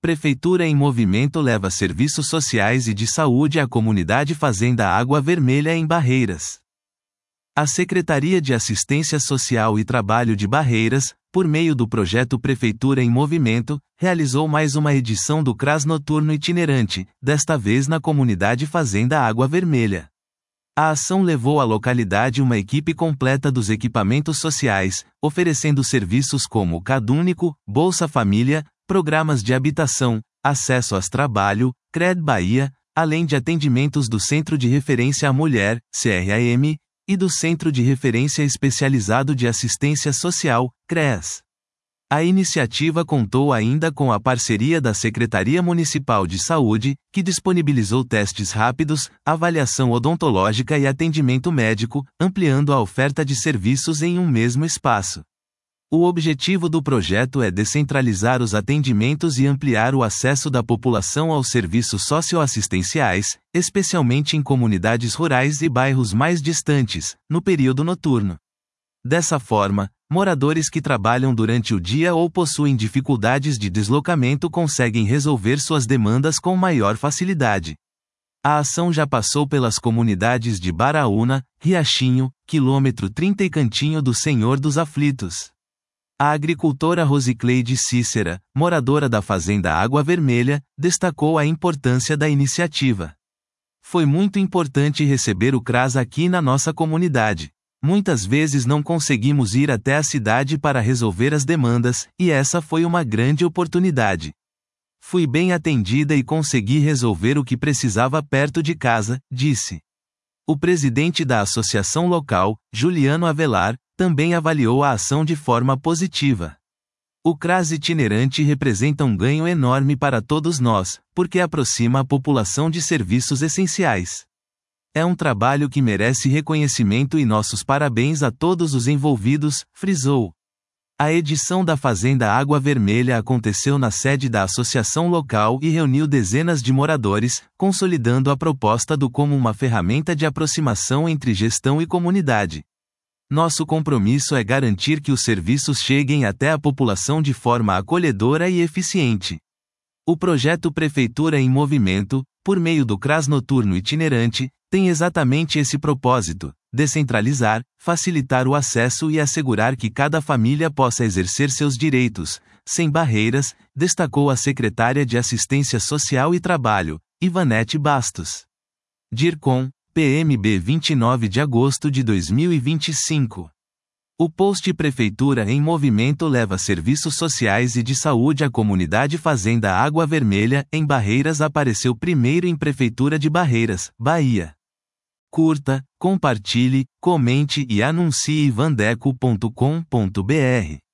Prefeitura em Movimento leva serviços sociais e de saúde à comunidade Fazenda Água Vermelha em Barreiras. A Secretaria de Assistência Social e Trabalho de Barreiras, por meio do projeto Prefeitura em Movimento, realizou mais uma edição do CRAS Noturno Itinerante, desta vez na comunidade Fazenda Água Vermelha. A ação levou à localidade uma equipe completa dos equipamentos sociais, oferecendo serviços como CadÚnico, Bolsa Família, programas de habitação, acesso às trabalho, CRED Bahia, além de atendimentos do Centro de Referência à Mulher, CRAM, e do Centro de Referência Especializado de Assistência Social, CREAS. A iniciativa contou ainda com a parceria da Secretaria Municipal de Saúde, que disponibilizou testes rápidos, avaliação odontológica e atendimento médico, ampliando a oferta de serviços em um mesmo espaço. O objetivo do projeto é descentralizar os atendimentos e ampliar o acesso da população aos serviços socioassistenciais, especialmente em comunidades rurais e bairros mais distantes, no período noturno. Dessa forma, moradores que trabalham durante o dia ou possuem dificuldades de deslocamento conseguem resolver suas demandas com maior facilidade. A ação já passou pelas comunidades de Baraúna, Riachinho, quilômetro 30 e Cantinho do Senhor dos Aflitos. A agricultora Rosicleide Cícera, moradora da Fazenda Água Vermelha, destacou a importância da iniciativa. Foi muito importante receber o CRAS aqui na nossa comunidade. Muitas vezes não conseguimos ir até a cidade para resolver as demandas, e essa foi uma grande oportunidade. Fui bem atendida e consegui resolver o que precisava perto de casa, disse. O presidente da associação local, Juliano Avelar, também avaliou a ação de forma positiva. O CRAS itinerante representa um ganho enorme para todos nós, porque aproxima a população de serviços essenciais. É um trabalho que merece reconhecimento e nossos parabéns a todos os envolvidos, frisou. A edição da Fazenda Água Vermelha aconteceu na sede da associação local e reuniu dezenas de moradores, consolidando a proposta como uma ferramenta de aproximação entre gestão e comunidade. Nosso compromisso é garantir que os serviços cheguem até a população de forma acolhedora e eficiente. O projeto Prefeitura em Movimento, por meio do CRAS Noturno Itinerante, tem exatamente esse propósito: descentralizar, facilitar o acesso e assegurar que cada família possa exercer seus direitos, sem barreiras, destacou a secretária de Assistência Social e Trabalho, Ivanete Bastos. DIRCOM, PMB 29 de agosto de 2025. O post Prefeitura em Movimento leva serviços sociais e de saúde à comunidade Fazenda Água Vermelha, em Barreiras apareceu primeiro em Prefeitura de Barreiras, Bahia. Curta, compartilhe, comente e anuncie vandeco.com.br.